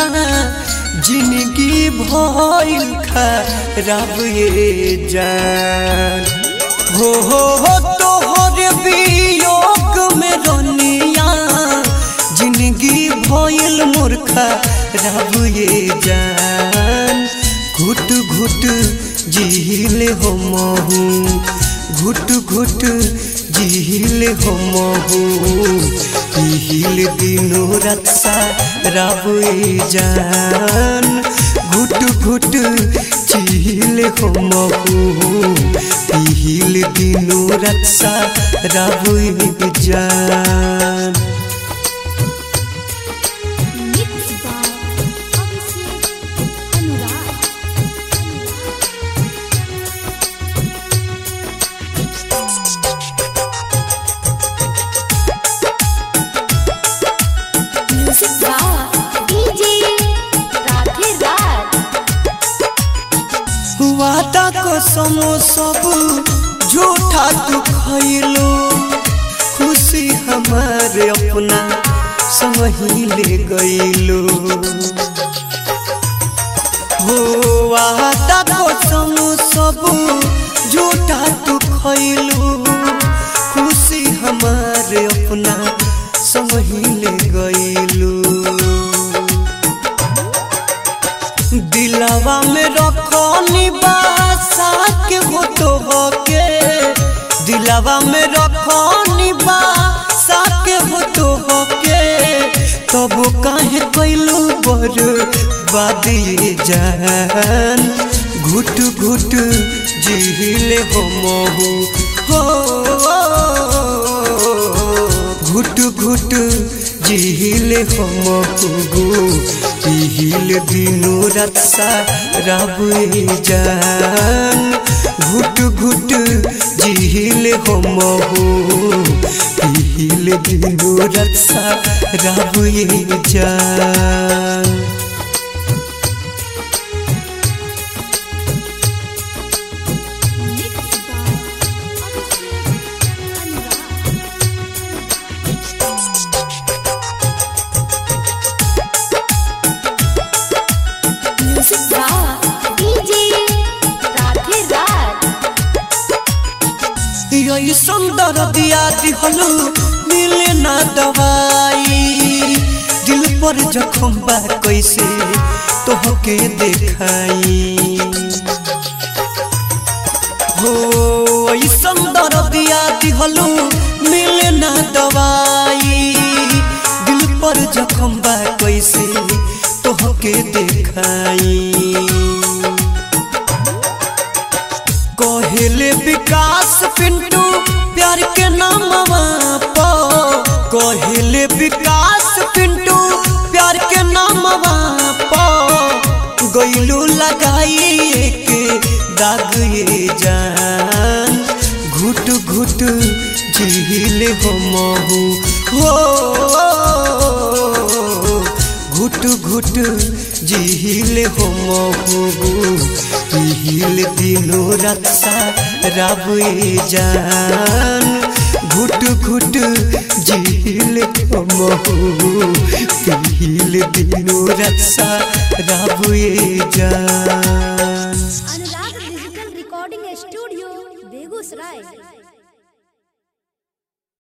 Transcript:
रनिया जिंदगी भइल खराब ये जान हो तोहर वियोग में रनिया जिंदगी भइल मोर खराब ये जान घुट घुट झील हो महू घुट घुट झील हो महू पील दिनों रात शराब जान घुट घुट झील हो महू पील दिनों रात शराब जान। वादा कसम सब झूठा तू खइलो खुशी हमारे अपना समही ले गइलो हो वादा कसम सब झूठा तू खइलो खुशी हमारे अपना समही ले गइलो दिलावा में रखनी बासा के हो तो होके दिलावा में रखनी बासा के हो तो होके तब काहे कैलू बर्बाद ये जान घुट घुट झील हो महू हो घुट घुट झील हो महू पील दिनों रात शराब जान घुट घुट झील हो महू पील दिनों रात शराब जान। सुंदर दिया दिहलू मिले ना दवाई दिल पर जख्म बा कैसे तोहके देखाई हो सुंदर दिया दिहलू मिले ना दवाई दिल पर जख्म बा कैसे तोहके देखाई कहले विकास पिंटू प्यार के नामवा पो कहले विकास पिंटू प्यार के नामवा पो गइलू लगाई एक दाग ये जान घुट घुट झील हो महू हो घुट घुट झील हो महू पील दिनों रात शराब जान घुट घुट झील हो महू पील दिनों रात शराब जान। Anurag digital recording studio Begusarai.